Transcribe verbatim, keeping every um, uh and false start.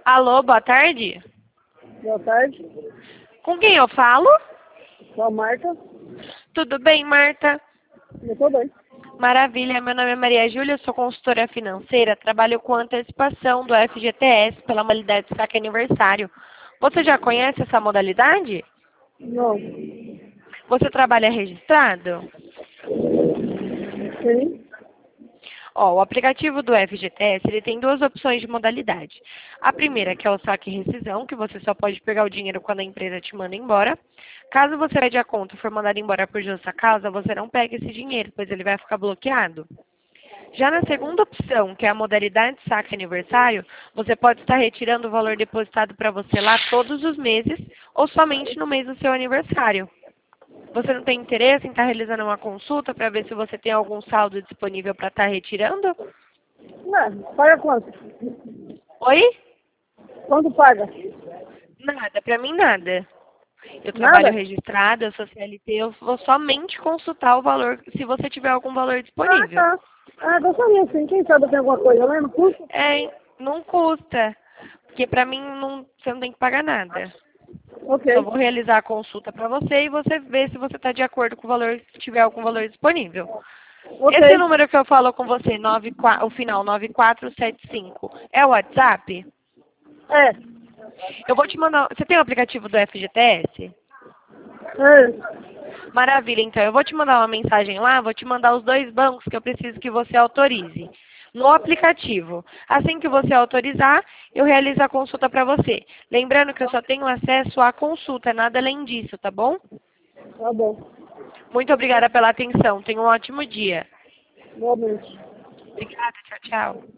Alô, boa tarde. Boa tarde. Com quem eu falo? Sou a Marta. Tudo bem, Marta? Eu tô bem. Maravilha, meu nome é Maria Júlia, eu sou consultora financeira, trabalho com antecipação do F G T S pela modalidade Saque Aniversário. Você já conhece essa modalidade? Não. Você trabalha registrado? Sim. Ó, o aplicativo do F G T S, ele tem duas opções de modalidade. A primeira, que é o saque e rescisão, que você só pode pegar o dinheiro quando a empresa te manda embora. Caso você pede a conta e for mandado embora por justa causa, você não pega esse dinheiro, pois ele vai ficar bloqueado. Já na segunda opção, que é a modalidade saque aniversário, você pode estar retirando o valor depositado para você lá todos os meses ou somente no mês do seu aniversário. Você não tem interesse em estar realizando uma consulta para ver se você tem algum saldo disponível para estar retirando? Não, paga quanto? Oi? Quanto paga? Nada, para mim nada. Eu trabalho Nada? registrada, eu sou C L T, eu vou somente consultar o valor, se você tiver algum valor Ah, disponível. tá. Ah, gostaria sim. Quem sabe tem alguma coisa, né? Não custa? É, não custa, porque para mim não, você não tem que pagar nada. Só Ok. vou realizar a consulta para você e você vê se você está de acordo com o valor, se tiver algum valor disponível. Ok. Esse número que eu falo com você, nove quatro, o final nove quatro sete cinco, é o WhatsApp? É. Eu vou te mandar. Você tem o aplicativo do F G T S? É. Maravilha, então. Eu vou te mandar uma mensagem lá, vou te mandar os dois bancos que eu preciso que você autorize no aplicativo. Assim que você autorizar, eu realizo a consulta para você. Lembrando que eu só tenho acesso à consulta, nada além disso, tá bom? Tá bom. Muito obrigada pela atenção. Tenha um ótimo dia. Igualmente. Obrigada, tchau, tchau.